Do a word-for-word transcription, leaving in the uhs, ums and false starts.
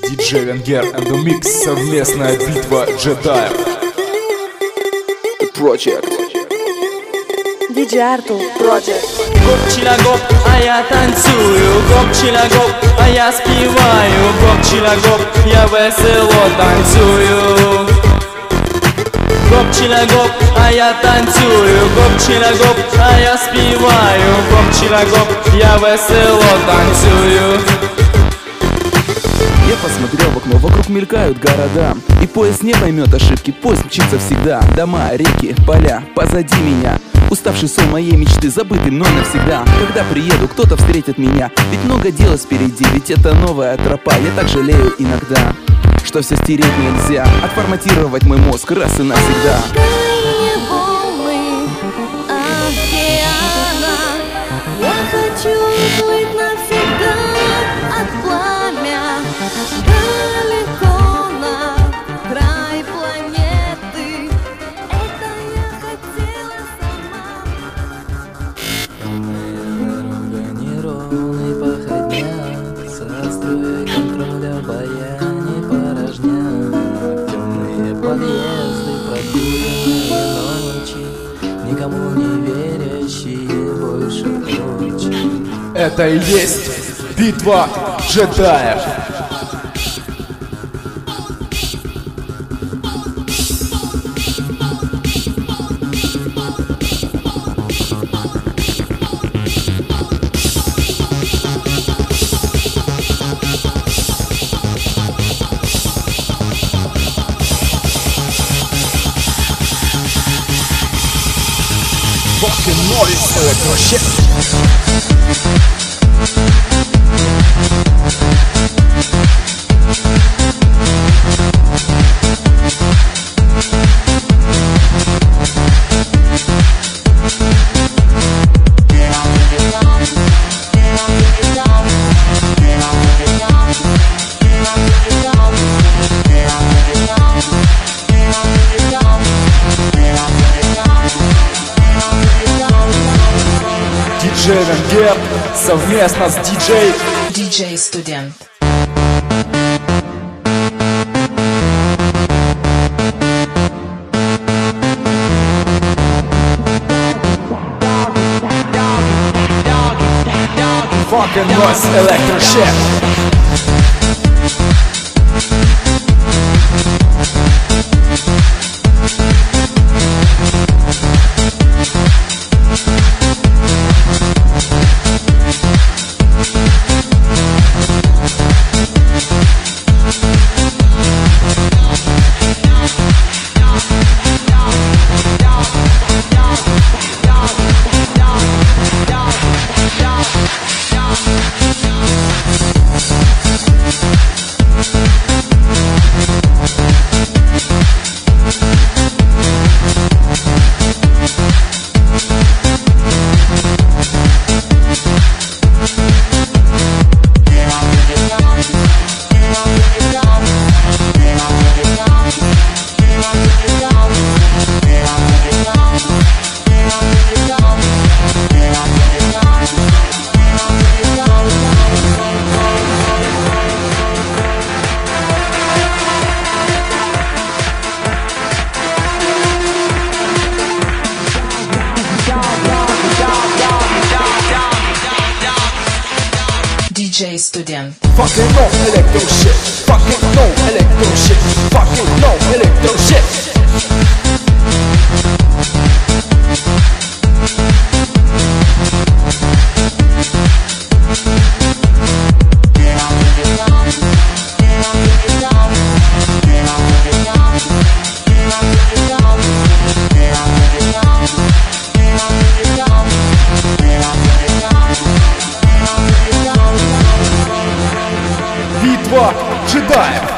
диджей Венгер and the Mix. Совместная битва джедаев. Project. диджей Артур. Project. Гоп-чила-гоп, а я танцую. Гоп-чила-гоп, а я спеваю. Гоп-чила-гоп, я весело танцую. Гоп-чила-гоп, а я танцую. Гоп-чила-гоп, а я спеваю. Гоп-чила-гоп, я весело танцую. Я посмотрел в окно, вокруг мелькают города, и поезд не поймет ошибки, поезд мчится всегда. Дома, реки, поля, позади меня. Уставший сон моей мечты, забытый мной навсегда. Когда приеду, кто-то встретит меня, ведь много дел впереди, ведь это новая тропа. Я так жалею иногда, что все стереть нельзя, отформатировать мой мозг раз и навсегда. Я хочу уплыть навсегда от пламя, далеко на край планеты. Это я хотела сама. Дорога неровный походня, со струей контроля боя не порожня. Темные подъезды, прокуренные ночи, никому не верящие больше ночи. Это и есть битва джедаев. Fucking noise, electro-shit. диджей Венгер совместно с диджей диджей Студент. Fucking noise, electro-shit. диджей Студент. Fucking no electro-shit. Fucking no electro-shit. Fucking no electro-shit. Битва джедаев.